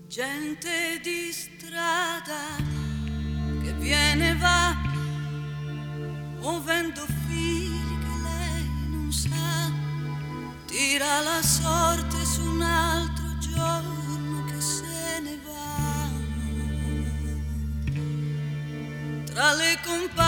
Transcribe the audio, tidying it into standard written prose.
Gente di strada che viene e va, muovendo fili che lei non sa, tira la sorte su un altro giorno che se ne va. Tra le compagne